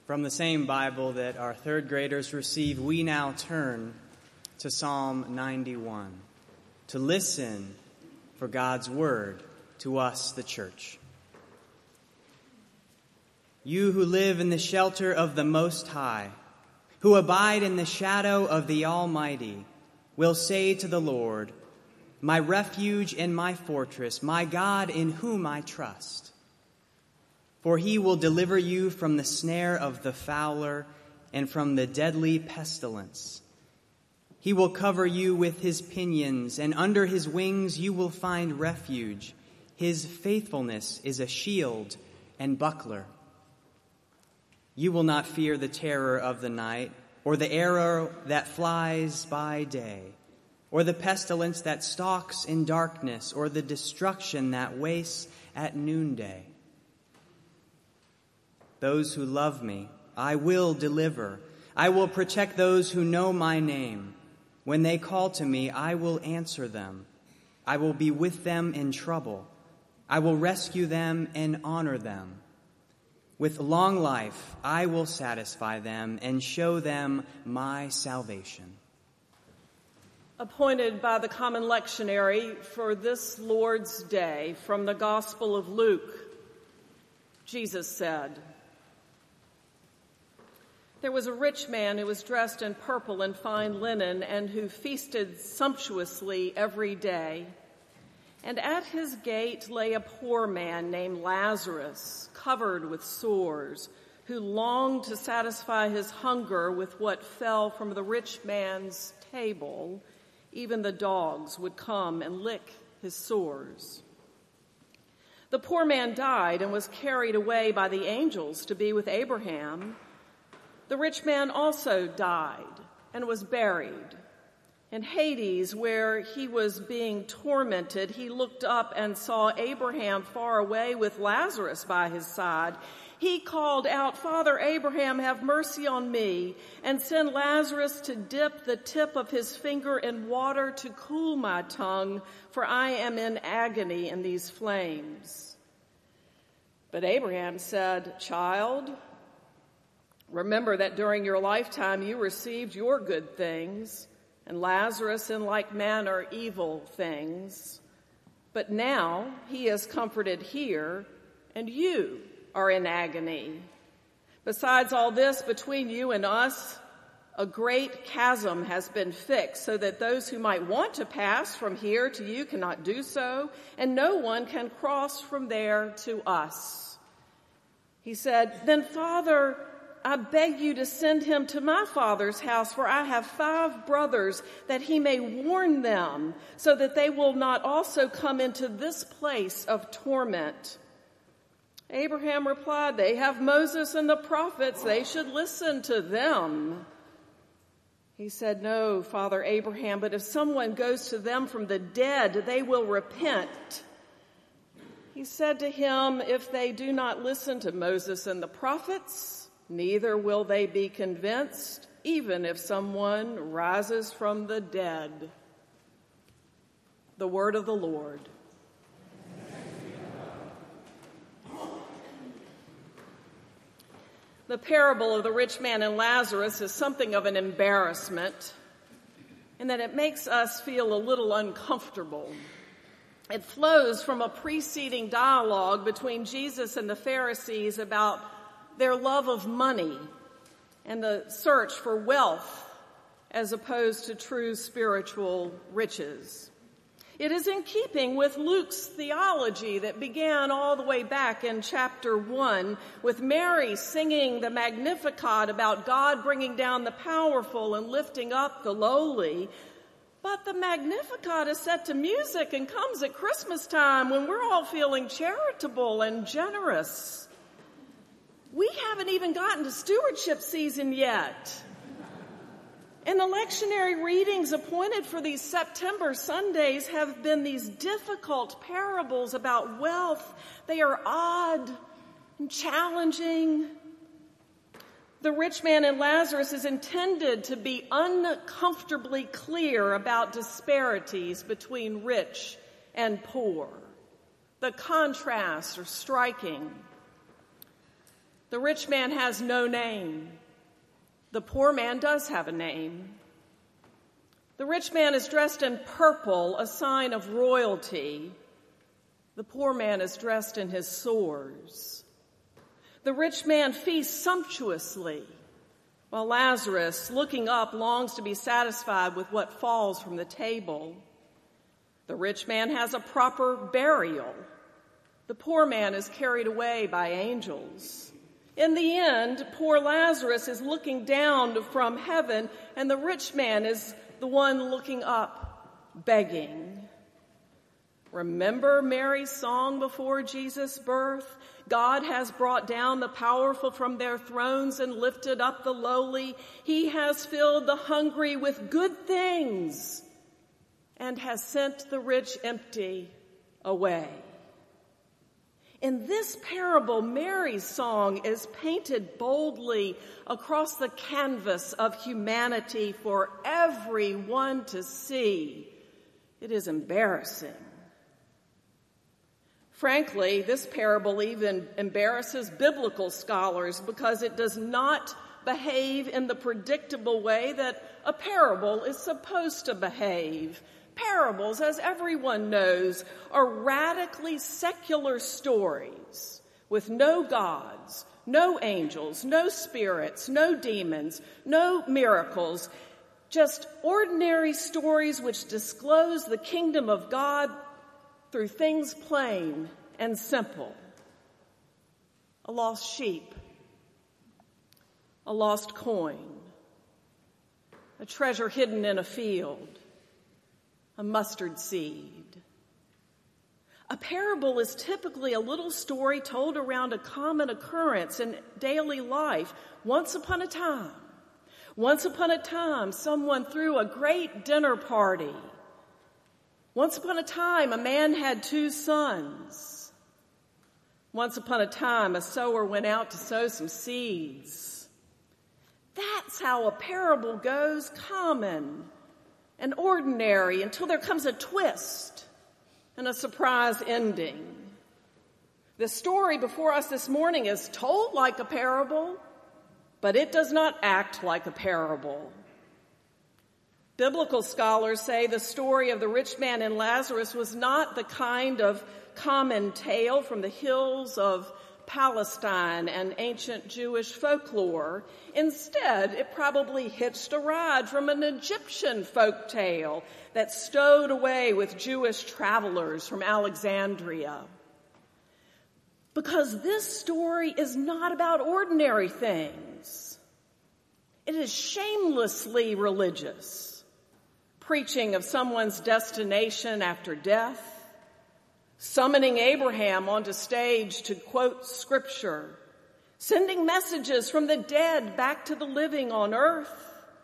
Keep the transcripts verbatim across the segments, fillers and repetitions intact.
From the same Bible that our third graders receive, we now turn to Psalm ninety-one to listen for God's word to us, the church. You who live in the shelter of the Most High, who abide in the shadow of the Almighty, will say to the Lord, my refuge and my fortress, my God in whom I trust. For he will deliver you from the snare of the fowler and from the deadly pestilence. He will cover you with his pinions, and under his wings you will find refuge. His faithfulness is a shield and buckler. You will not fear the terror of the night, or the arrow that flies by day, or the pestilence that stalks in darkness, or the destruction that wastes at noonday. Those who love me, I will deliver. I will protect those who know my name. When they call to me, I will answer them. I will be with them in trouble. I will rescue them and honor them. With long life, I will satisfy them and show them my salvation. Appointed by the Common Lectionary for this Lord's Day from the Gospel of Luke, Jesus said, there was a rich man who was dressed in purple and fine linen and who feasted sumptuously every day. And at his gate lay a poor man named Lazarus, covered with sores, who longed to satisfy his hunger with what fell from the rich man's table. Even the dogs would come and lick his sores. The poor man died and was carried away by the angels to be with Abraham. The rich man also died and was buried. In Hades, where he was being tormented, he looked up and saw Abraham far away with Lazarus by his side. He called out, Father Abraham, have mercy on me, and send Lazarus to dip the tip of his finger in water to cool my tongue, for I am in agony in these flames. But Abraham said, Child, remember that during your lifetime you received your good things, and Lazarus in like manner evil things. But now he is comforted here, and you are in agony. Besides all this, between you and us, a great chasm has been fixed, so that those who might want to pass from here to you cannot do so, and no one can cross from there to us. He said, Then, Father, I beg you to send him to my father's house, for I have five brothers, that he may warn them, so that they will not also come into this place of torment. Abraham replied, They have Moses and the prophets. They should listen to them. He said, No, Father Abraham, but if someone goes to them from the dead, they will repent. He said to him, If they do not listen to Moses and the prophets, neither will they be convinced, even if someone rises from the dead. The word of the Lord. The parable of the rich man and Lazarus is something of an embarrassment in that it makes us feel a little uncomfortable. It flows from a preceding dialogue between Jesus and the Pharisees about their love of money and the search for wealth as opposed to true spiritual riches. It is in keeping with Luke's theology that began all the way back in chapter one, with Mary singing the Magnificat about God bringing down the powerful and lifting up the lowly. But the Magnificat is set to music and comes at Christmas time when we're all feeling charitable and generous. We haven't even gotten to stewardship season yet. And the lectionary readings appointed for these September Sundays have been these difficult parables about wealth. They are odd and challenging. The rich man and Lazarus is intended to be uncomfortably clear about disparities between rich and poor. The contrasts are striking. The The rich man has no name. The poor man does have a name. The rich man is dressed in purple, a sign of royalty. The poor man is dressed in his sores. The rich man feasts sumptuously, while Lazarus, looking up, longs to be satisfied with what falls from the table. The rich man has a proper burial. The poor man is carried away by angels. In the end, poor Lazarus is looking down from heaven, and the rich man is the one looking up, begging. Remember Mary's song before Jesus' birth? God has brought down the powerful from their thrones and lifted up the lowly. He has filled the hungry with good things and has sent the rich empty away. In this parable, Mary's song is painted boldly across the canvas of humanity for everyone to see. It is embarrassing. Frankly, this parable even embarrasses biblical scholars because it does not behave in the predictable way that a parable is supposed to behave. Parables, as everyone knows, are radically secular stories with no gods, no angels, no spirits, no demons, no miracles, just ordinary stories which disclose the kingdom of God through things plain and simple. A lost sheep, a lost coin, a treasure hidden in a field, a mustard seed. A parable is typically a little story told around a common occurrence in daily life. Once upon a time, once upon a time, someone threw a great dinner party. Once upon a time, a man had two sons. Once upon a time, a sower went out to sow some seeds. That's how a parable goes, common and ordinary, until there comes a twist and a surprise ending. The story before us this morning is told like a parable, but it does not act like a parable. Biblical scholars say the story of the rich man and Lazarus was not the kind of common tale from the hills of Palestine and ancient Jewish folklore. Instead, it probably hitched a ride from an Egyptian folk tale that stowed away with Jewish travelers from Alexandria. Because this story is not about ordinary things. It is shamelessly religious. Preaching of someone's destination after death, summoning Abraham onto stage to quote scripture, sending messages from the dead back to the living on earth.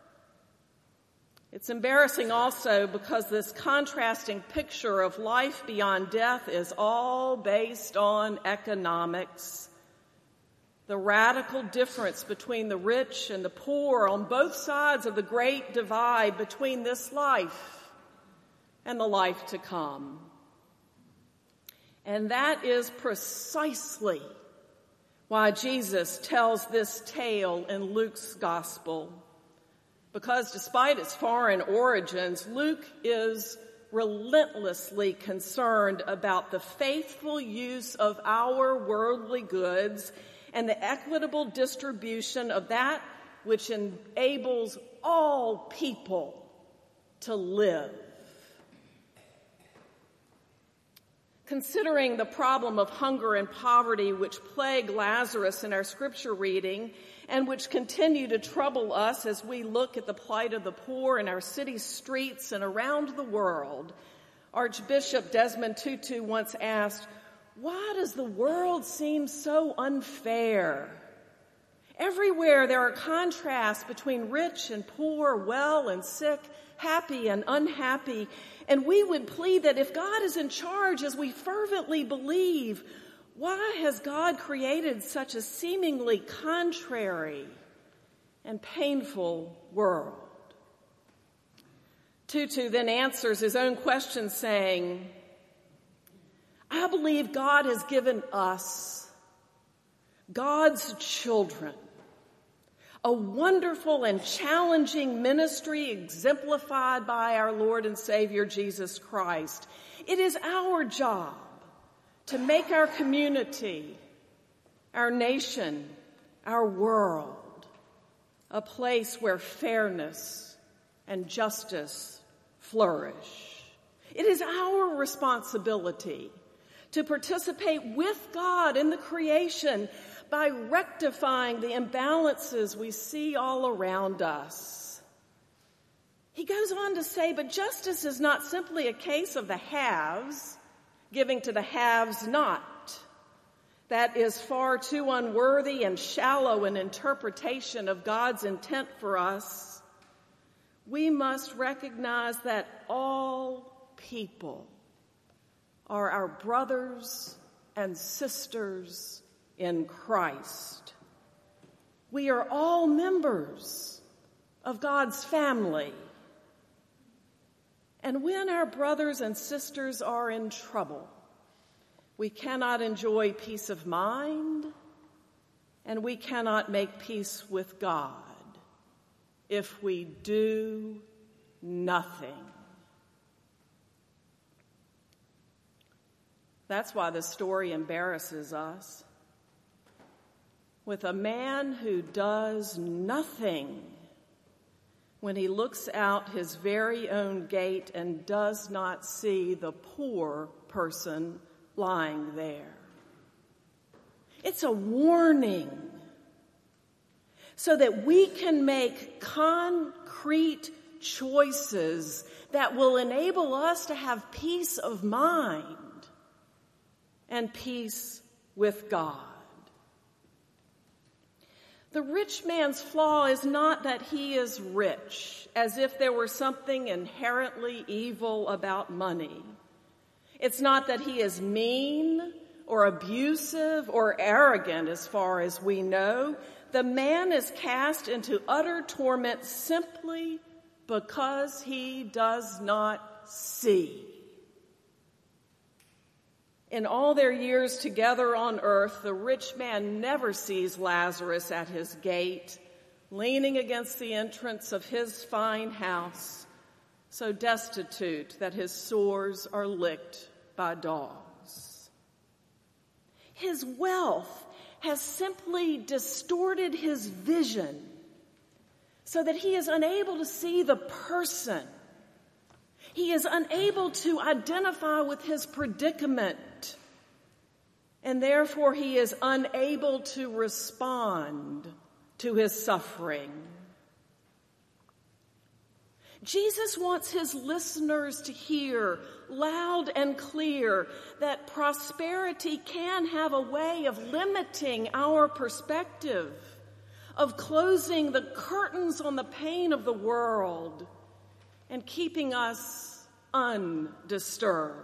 It's embarrassing also because this contrasting picture of life beyond death is all based on economics. The radical difference between the rich and the poor on both sides of the great divide between this life and the life to come. And that is precisely why Jesus tells this tale in Luke's gospel. Because despite its foreign origins, Luke is relentlessly concerned about the faithful use of our worldly goods and the equitable distribution of that which enables all people to live. Considering the problem of hunger and poverty which plague Lazarus in our scripture reading and which continue to trouble us as we look at the plight of the poor in our city streets and around the world, Archbishop Desmond Tutu once asked, "Why does the world seem so unfair? Everywhere there are contrasts between rich and poor, well and sick, happy and unhappy. And we would plead that if God is in charge, as we fervently believe, why has God created such a seemingly contrary and painful world?" Tutu then answers his own question saying, "I believe God has given us God's children, a wonderful and challenging ministry exemplified by our Lord and Savior Jesus Christ. It is our job to make our community, our nation, our world, a place where fairness and justice flourish. It is our responsibility to participate with God in the creation by rectifying the imbalances we see all around us. He goes on to say, but justice is not simply a case of the haves giving to the haves not. That is far too unworthy and shallow an interpretation of God's intent for us. We must recognize that all people are our brothers and sisters in Christ. We are all members of God's family. And when our brothers and sisters are in trouble, we cannot enjoy peace of mind, and we cannot make peace with God if we do nothing. That's why the story embarrasses us. With a man who does nothing when he looks out his very own gate and does not see the poor person lying there. It's a warning so that we can make concrete choices that will enable us to have peace of mind and peace with God. The rich man's flaw is not that he is rich, as if there were something inherently evil about money. It's not that he is mean or abusive or arrogant as far as we know. The man is cast into utter torment simply because he does not see. In all their years together on earth, the rich man never sees Lazarus at his gate, leaning against the entrance of his fine house, so destitute that his sores are licked by dogs. His wealth has simply distorted his vision so that he is unable to see the person. He is unable to identify with his predicament, and therefore he is unable to respond to his suffering. Jesus wants his listeners to hear loud and clear that prosperity can have a way of limiting our perspective, of closing the curtains on the pain of the world and keeping us undisturbed.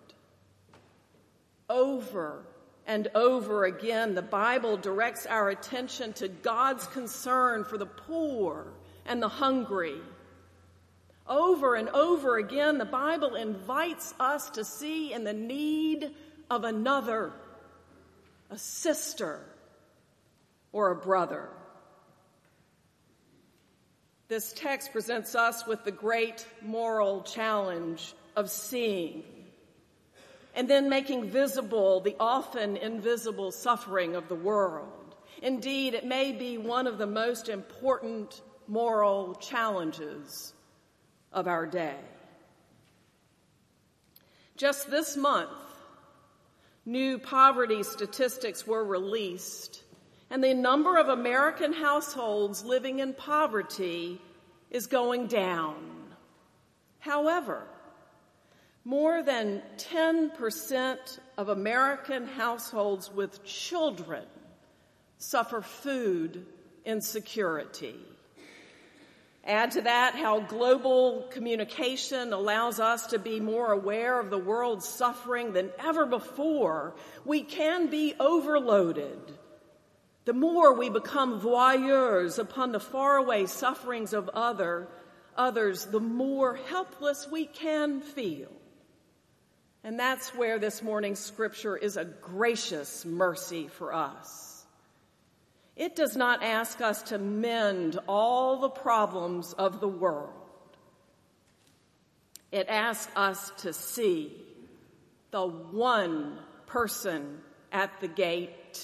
Over and over again, the Bible directs our attention to God's concern for the poor and the hungry. Over and over again, the Bible invites us to see in the need of another, a sister, or a brother. This text presents us with the great moral challenge of seeing and then making visible the often invisible suffering of the world. Indeed, it may be one of the most important moral challenges of our day. Just this month, new poverty statistics were released, and the number of American households living in poverty is going down. However, more than ten percent of American households with children suffer food insecurity. Add to that how global communication allows us to be more aware of the world's suffering than ever before. We can be overloaded. The more we become voyeurs upon the faraway sufferings of other, others, the more helpless we can feel. And that's where this morning's scripture is a gracious mercy for us. It does not ask us to mend all the problems of the world. It asks us to see the one person at the gate,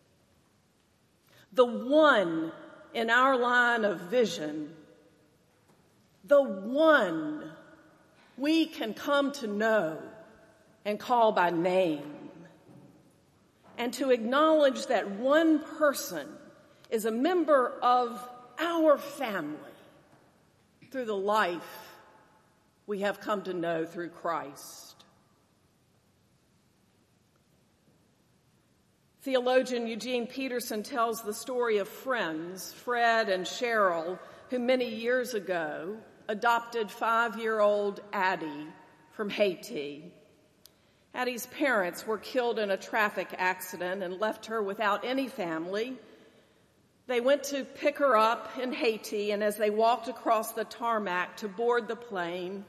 the one in our line of vision, the one we can come to know and call by name, and to acknowledge that one person is a member of our family through the life we have come to know through Christ. Theologian Eugene Peterson tells the story of friends, Fred and Cheryl, who many years ago adopted five-year-old Addie from Haiti. Addie's parents were killed in a traffic accident and left her without any family. They went to pick her up in Haiti, and as they walked across the tarmac to board the plane,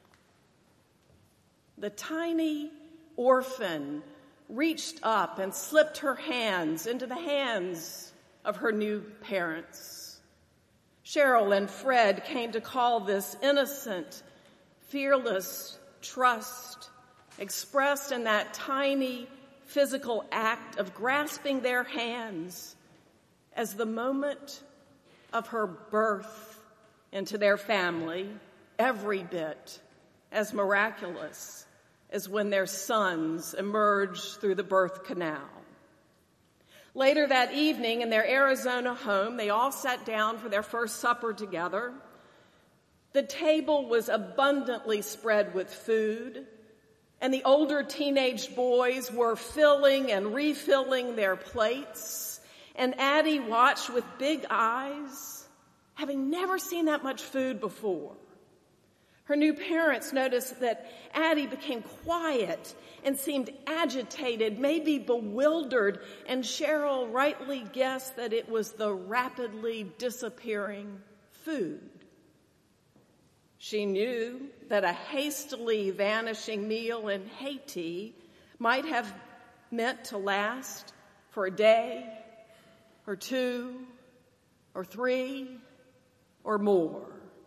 the tiny orphan reached up and slipped her hands into the hands of her new parents. Cheryl and Fred came to call this innocent, fearless trust, expressed in that tiny physical act of grasping their hands, as the moment of her birth into their family, every bit as miraculous as when their sons emerged through the birth canal. Later that evening in their Arizona home, they all sat down for their first supper together. The table was abundantly spread with food, and the older teenage boys were filling and refilling their plates, and Addie watched with big eyes, having never seen that much food before. Her new parents noticed that Addie became quiet and seemed agitated, maybe bewildered, and Cheryl rightly guessed that it was the rapidly disappearing food. She knew that a hastily vanishing meal in Haiti might have meant to last for a day, or two, or three, or more.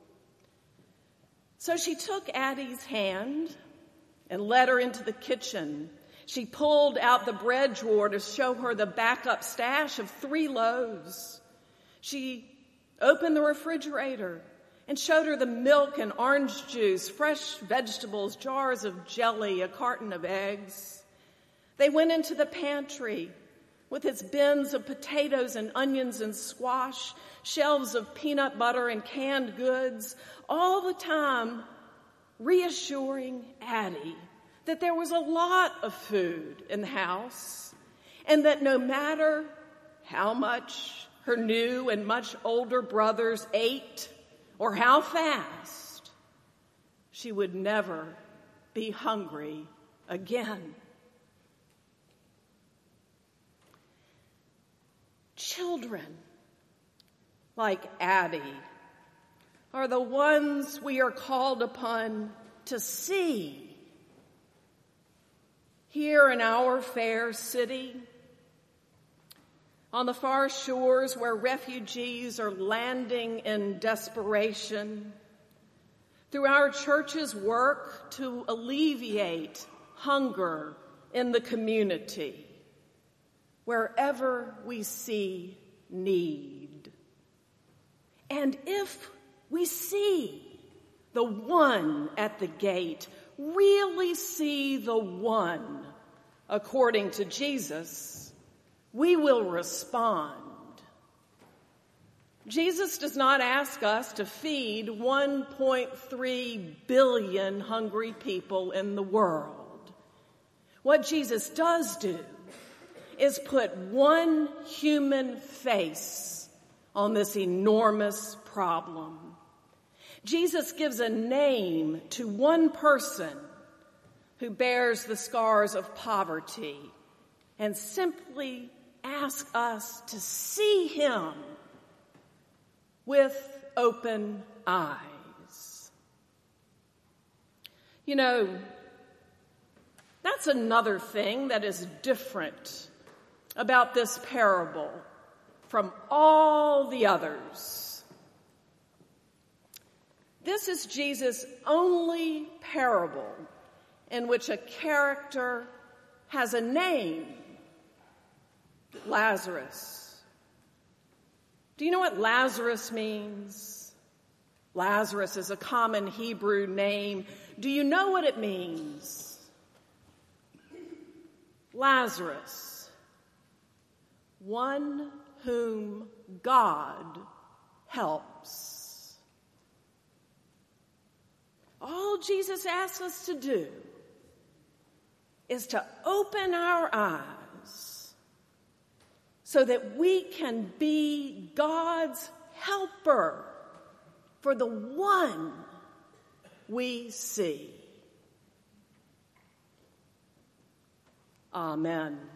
So she took Addie's hand and led her into the kitchen. She pulled out the bread drawer to show her the backup stash of three loaves. She opened the refrigerator and showed her the milk and orange juice, fresh vegetables, jars of jelly, a carton of eggs. They went into the pantry with its bins of potatoes and onions and squash, shelves of peanut butter and canned goods, all the time reassuring Addie that there was a lot of food in the house, and that no matter how much her new and much older brothers ate or how fast, she would never be hungry again. Children like Addie are the ones we are called upon to see. Here in our fair city, on the far shores where refugees are landing in desperation, through our church's work to alleviate hunger in the community, wherever we see need. And if we see the one at the gate, really see the one according to Jesus, we will respond. Jesus does not ask us to feed one point three billion hungry people in the world. What Jesus does do is put one human face on this enormous problem. Jesus gives a name to one person who bears the scars of poverty and simply asks us to see him with open eyes. You know, that's another thing that is different about this parable from all the others. This is Jesus' only parable in which a character has a name, Lazarus. Do you know what Lazarus means? Lazarus is a common Hebrew name. Do you know what it means? Lazarus, one whom God helps. All Jesus asks us to do is to open our eyes so that we can be God's helper for the one we see. Amen.